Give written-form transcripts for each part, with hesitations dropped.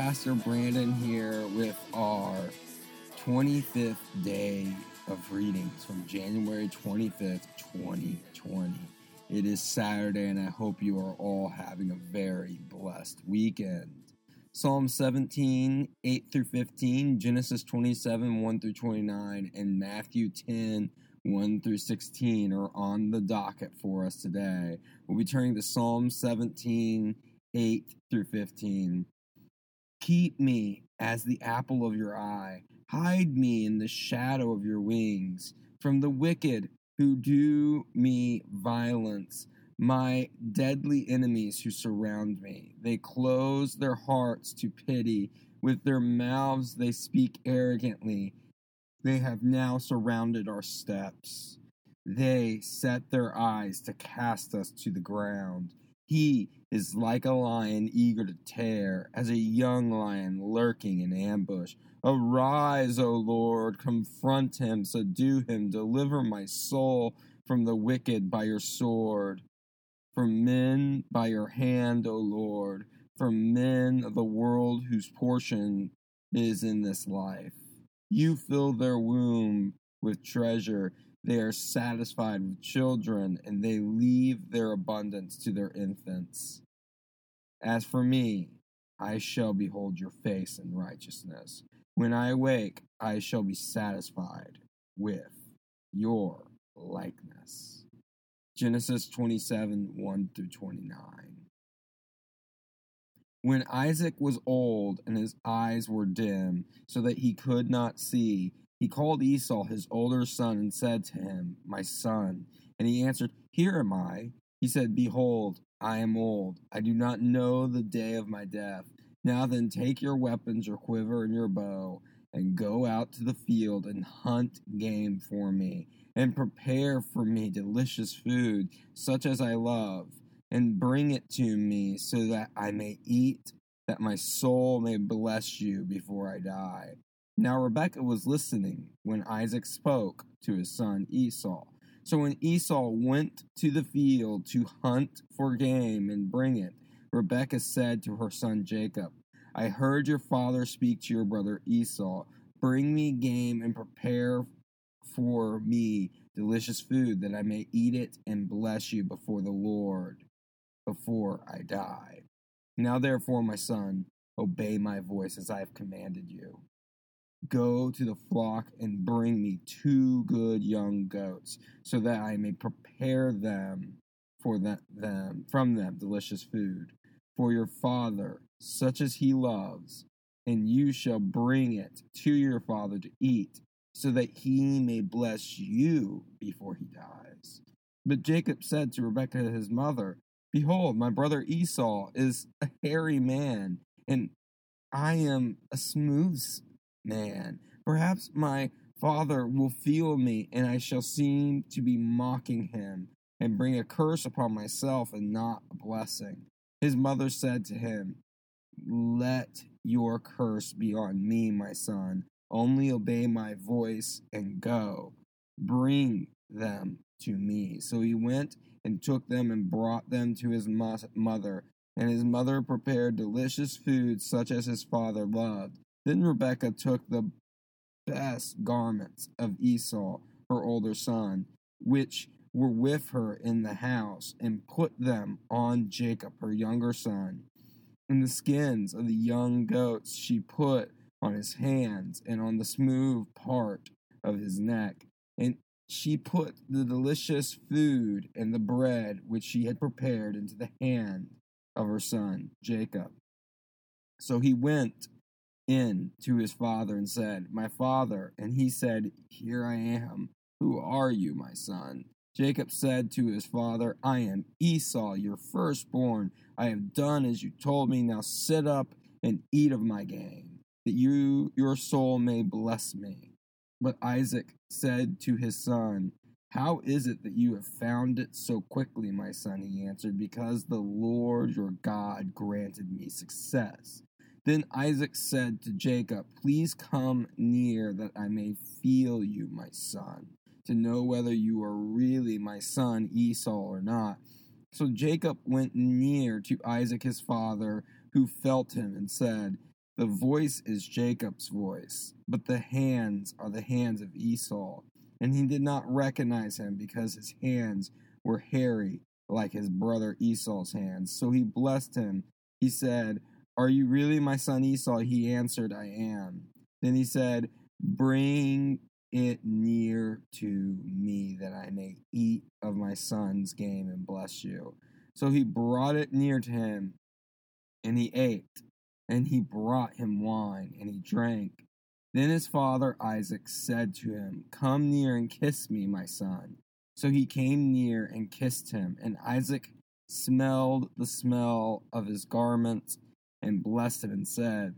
Pastor Brandon here with our 25th day of readings from January 25th, 2020. It is Saturday, and I hope you are all having a very blessed weekend. Psalm 17, 8 through 15, Genesis 27, 1 through 29, and Matthew 10, 1 through 16 are on the docket for us today. We'll be turning to Psalm 17, 8 through 15. Keep me as the apple of your eye. Hide me in the shadow of your wings from the wicked who do me violence, my deadly enemies who surround me. They close their hearts to pity. With their mouths they speak arrogantly. They have now surrounded our steps. They set their eyes to cast us to the ground. He is like a lion eager to tear, as a young lion lurking in ambush. Arise, O Lord, confront him, subdue him, deliver my soul from the wicked by your sword. From men by your hand, O Lord, from men of the world whose portion is in this life. You fill their womb with treasure. They are satisfied with children, and they leave their abundance to their infants. As for me, I shall behold your face in righteousness. When I awake, I shall be satisfied with your likeness. Genesis 27, 1 through 29. When Isaac was old and his eyes were dim, so that he could not see, he called Esau his older son and said to him, My son. And he answered, Here am I. He said, Behold, I am old. I do not know the day of my death. Now then, take your weapons, your quiver, and your bow, and go out to the field and hunt game for me, and prepare for me delicious food, such as I love, and bring it to me so that I may eat, that my soul may bless you before I die. Now Rebekah was listening when Isaac spoke to his son Esau. So when Esau went to the field to hunt for game and bring it, Rebekah said to her son Jacob, I heard your father speak to your brother Esau. Bring me game and prepare for me delicious food, that I may eat it and bless you before the Lord, before I die. Now therefore, my son, obey my voice as I have commanded you. Go to the flock and bring me 2 good young goats, so that I may prepare them from them delicious food for your father, such as he loves, and you shall bring it to your father to eat, so that he may bless you before he dies. But Jacob said to Rebekah his mother, Behold, my brother Esau is a hairy man, and I am a smooth man. Perhaps my father will feel me, and I shall seem to be mocking him, and bring a curse upon myself and not a blessing. His mother said to him, Let your curse be on me, my son. Only obey my voice and go. Bring them to me. So he went and took them and brought them to his mother. And his mother prepared delicious food such as his father loved. Then Rebekah took the best garments of Esau, her older son, which were with her in the house, and put them on Jacob, her younger son. And the skins of the young goats she put on his hands and on the smooth part of his neck. And she put the delicious food and the bread which she had prepared into the hand of her son, Jacob. So he went in to his father and said, My father. And he said, Here I am. Who are you, my son? Jacob said to his father, I am Esau, your firstborn. I have done as you told me. Now sit up and eat of my game, that your soul may bless me. But Isaac said to his son, How is it that you have found it so quickly, my son? He answered, Because the Lord your God granted me success. Then Isaac said to Jacob, Please come near that I may feel you, my son, to know whether you are really my son Esau or not. So Jacob went near to Isaac his father, who felt him, and said, The voice is Jacob's voice, but the hands are the hands of Esau. And he did not recognize him because his hands were hairy like his brother Esau's hands. So he blessed him. He said, "Are you really my son Esau?" He answered, "I am." Then he said, "Bring it near to me that I may eat of my son's game and bless you." So he brought it near to him, and he ate. And he brought him wine, and he drank. Then his father Isaac said to him, "Come near and kiss me, my son." So he came near and kissed him, and Isaac smelled the smell of his garments and blessed him and said,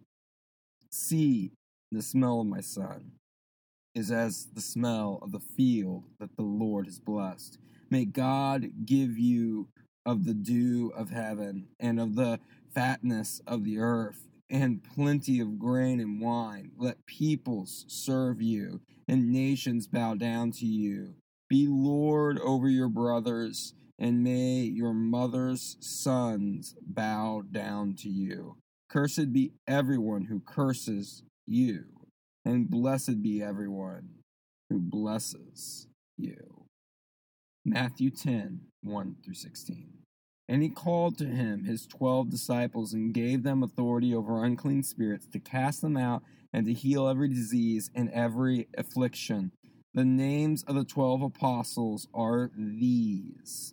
"See, the smell of my son is as the smell of the field that the Lord has blessed. May God give you of the dew of heaven and of the fatness of the earth and plenty of grain and wine. Let peoples serve you and nations bow down to you. Be Lord over your brothers, and may your mother's sons bow down to you. Cursed be everyone who curses you, and blessed be everyone who blesses you." Matthew 10:1-16. And he called to him his 12 disciples and gave them authority over unclean spirits to cast them out and to heal every disease and every affliction. The names of the 12 apostles are these: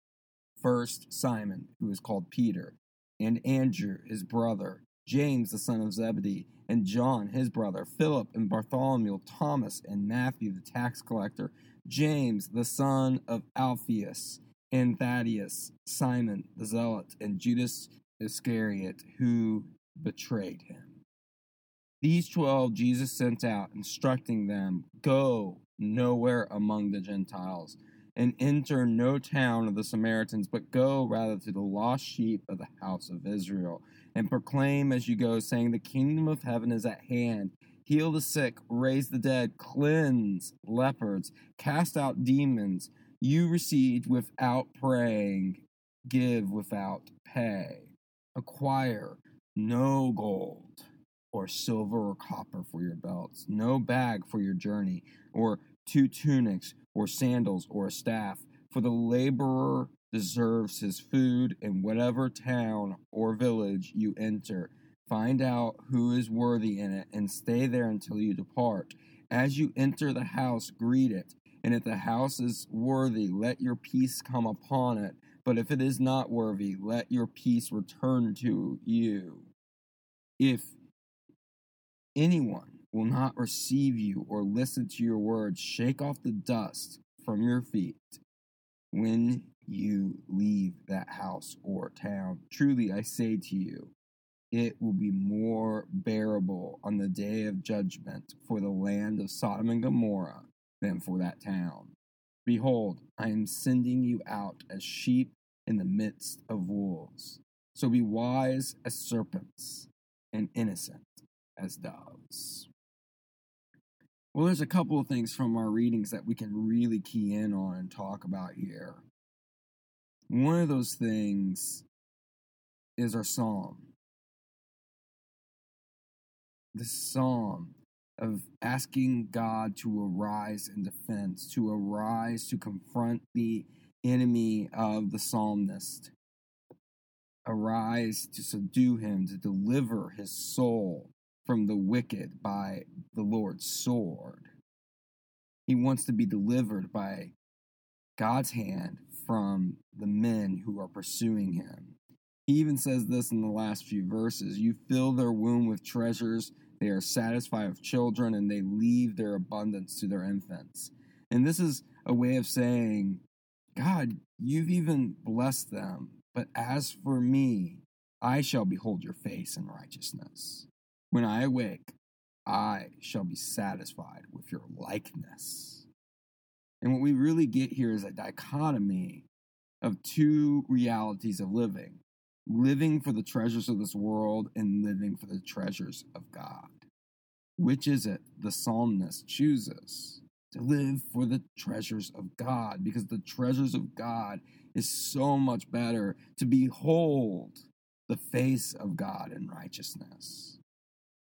first, Simon, who is called Peter, and Andrew, his brother, James, the son of Zebedee, and John, his brother, Philip and Bartholomew, Thomas and Matthew, the tax collector, James, the son of Alphaeus, and Thaddeus, Simon the Zealot, and Judas Iscariot, who betrayed him. These 12 Jesus sent out, instructing them, "Go nowhere among the Gentiles, and enter no town of the Samaritans, but go rather to the lost sheep of the house of Israel, and proclaim as you go, saying, the kingdom of heaven is at hand. Heal the sick, raise the dead, cleanse lepers, cast out demons. You received without praying, give without pay. Acquire no gold or silver or copper for your belts, no bag for your journey, or 2 tunics, or sandals, or a staff, for the laborer deserves his food. In whatever town or village you enter, find out who is worthy in it, and stay there until you depart. As you enter the house, greet it, and if the house is worthy, let your peace come upon it. But if it is not worthy, let your peace return to you. If anyone will not receive you or listen to your words, shake off the dust from your feet when you leave that house or town. Truly, I say to you, it will be more bearable on the day of judgment for the land of Sodom and Gomorrah than for that town. Behold, I am sending you out as sheep in the midst of wolves. So be wise as serpents and innocent as doves. Well, there's a couple of things from our readings that we can really key in on and talk about here. One of those things is our psalm. The psalm of asking God to arise in defense, to arise to confront the enemy of the psalmist, arise to subdue him, to deliver his soul from the wicked by the Lord's sword. He wants to be delivered by God's hand from the men who are pursuing him. He even says this in the last few verses: you fill their womb with treasures, they are satisfied with children, and they leave their abundance to their infants. And this is a way of saying, God, you've even blessed them, but as for me, I shall behold your face in righteousness. When I awake, I shall be satisfied with your likeness. And what we really get here is a dichotomy of two realities of living: living for the treasures of this world and living for the treasures of God. Which is it the psalmist chooses? To live for the treasures of God, because the treasures of God is so much better, to behold the face of God in righteousness.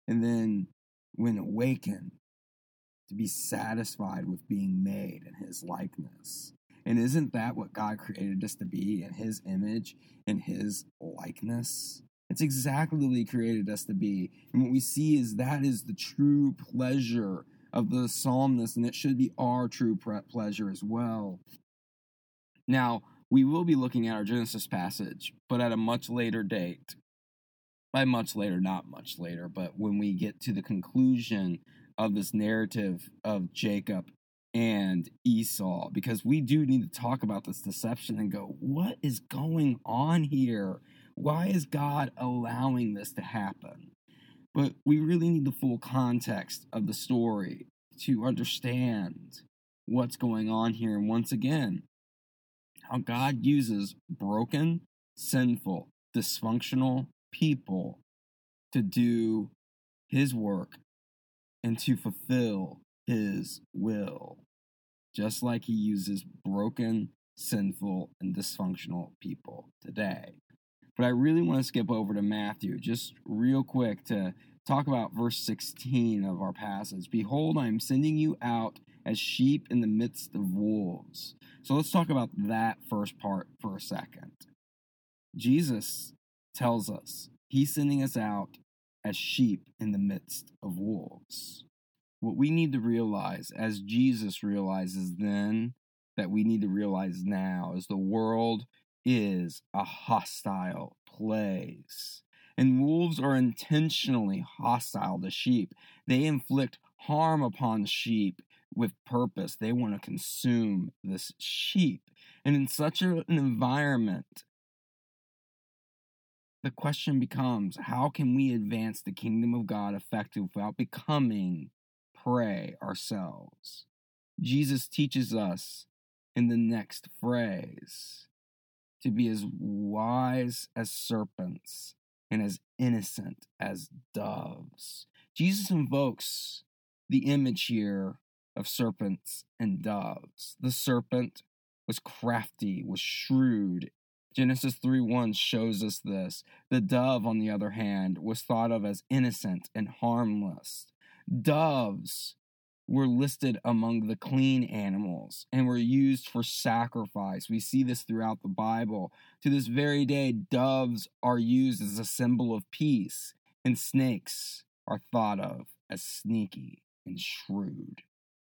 and then when awakened, to be satisfied with being made in his likeness. And isn't that what God created us to be, in his image, in his likeness? It's exactly what he created us to be. And what we see is that is the true pleasure of the psalmist, and it should be our true pleasure as well. Now, we will be looking at our Genesis passage, but at a much later date. By much later, not much later, but when we get to the conclusion of this narrative of Jacob and Esau, because we do need to talk about this deception and go, what is going on here? Why is God allowing this to happen? But we really need the full context of the story to understand what's going on here. And once again, how God uses broken, sinful, dysfunctional people to do his work and to fulfill his will, just like he uses broken, sinful, and dysfunctional people today. But I really want to skip over to Matthew just real quick to talk about verse 16 of our passage. Behold, I am sending you out as sheep in the midst of wolves. So let's talk about that first part for a second. Jesus tells us he's sending us out as sheep in the midst of wolves. What we need to realize, as Jesus realizes then, that we need to realize now, is the world is a hostile place. And wolves are intentionally hostile to sheep. They inflict harm upon sheep with purpose. They want to consume this sheep. And in such an environment, the question becomes, how can we advance the kingdom of God effectively without becoming prey ourselves? Jesus teaches us in the next phrase to be as wise as serpents and as innocent as doves. Jesus invokes the image here of serpents and doves. The serpent was crafty, was shrewd. Genesis 3:1 shows us this. The dove, on the other hand, was thought of as innocent and harmless. Doves were listed among the clean animals and were used for sacrifice. We see this throughout the Bible. To this very day, doves are used as a symbol of peace, and snakes are thought of as sneaky and shrewd.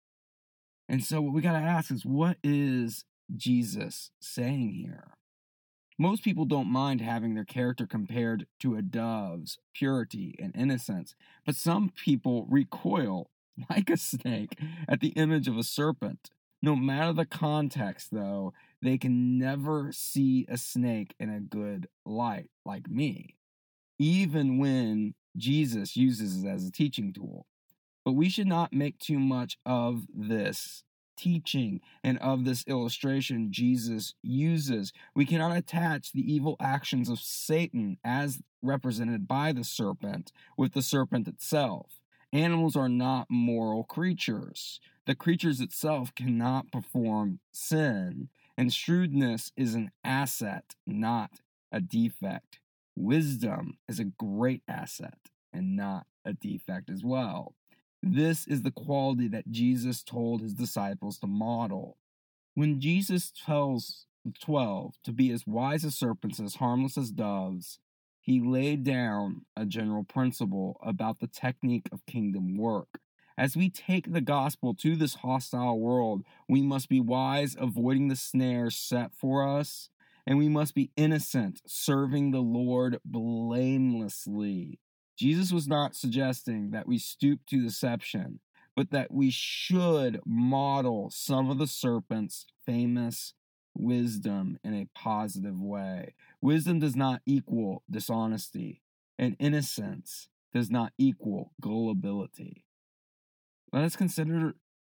And so what we got to ask is, what is Jesus saying here? Most people don't mind having their character compared to a dove's purity and innocence, but some people recoil like a snake at the image of a serpent. No matter the context, though, they can never see a snake in a good light, like me, even when Jesus uses it as a teaching tool. But we should not make too much of this teaching and of this illustration Jesus uses. We cannot attach the evil actions of Satan as represented by the serpent with the serpent itself. Animals are not moral creatures. The creatures itself cannot perform sin, and shrewdness is an asset, not a defect. Wisdom is a great asset and not a defect as well. This is the quality that Jesus told his disciples to model. When Jesus tells the 12 to be as wise as serpents, as harmless as doves, he laid down a general principle about the technique of kingdom work. As we take the gospel to this hostile world, we must be wise, avoiding the snares set for us, and we must be innocent, serving the Lord blamelessly. Jesus was not suggesting that we stoop to deception, but that we should model some of the serpent's famous wisdom in a positive way. Wisdom does not equal dishonesty, and innocence does not equal gullibility. Let us consider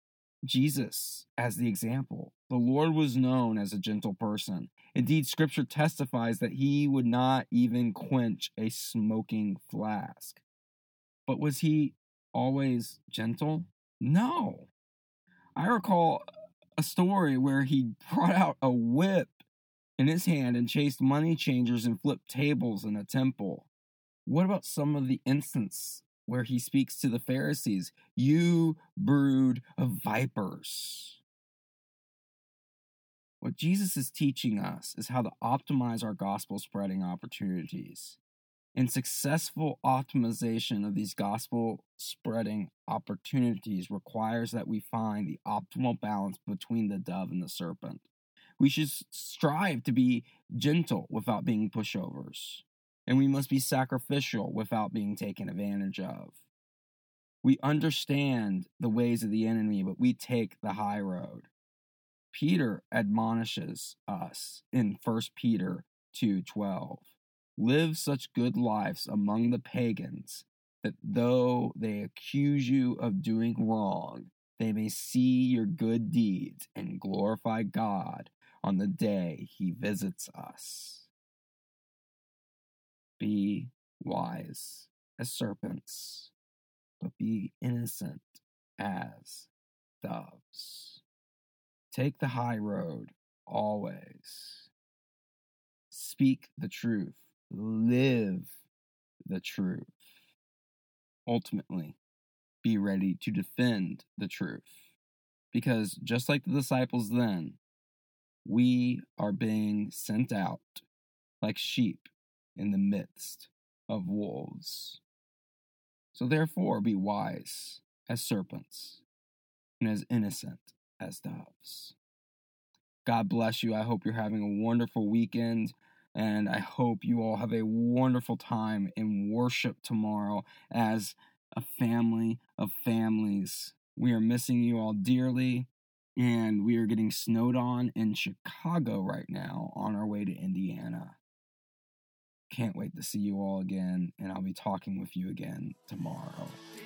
Jesus as the example. The Lord was known as a gentle person. Indeed, Scripture testifies that he would not even quench a smoking flask. But was he always gentle? No. I recall a story where he brought out a whip in his hand and chased money changers and flipped tables in a temple. What about some of the instances where he speaks to the Pharisees, "You brood of vipers." What Jesus is teaching us is how to optimize our gospel spreading opportunities. And successful optimization of these gospel spreading opportunities requires that we find the optimal balance between the dove and the serpent. We should strive to be gentle without being pushovers, and we must be sacrificial without being taken advantage of. We understand the ways of the enemy, but we take the high road. Peter admonishes us in 1 Peter 2:12. Live such good lives among the pagans that though they accuse you of doing wrong, they may see your good deeds and glorify God on the day he visits us. Be wise as serpents, but be innocent as doves. Take the high road always. Speak the truth. Live the truth. Ultimately, be ready to defend the truth. Because just like the disciples then, we are being sent out like sheep in the midst of wolves. So therefore, be wise as serpents and as innocent as doves. God bless you. I hope you're having a wonderful weekend, and I hope you all have a wonderful time in worship tomorrow as a family of families. We are missing you all dearly, and we are getting snowed on in Chicago right now on our way to Indiana. Can't wait to see you all again, and I'll be talking with you again tomorrow.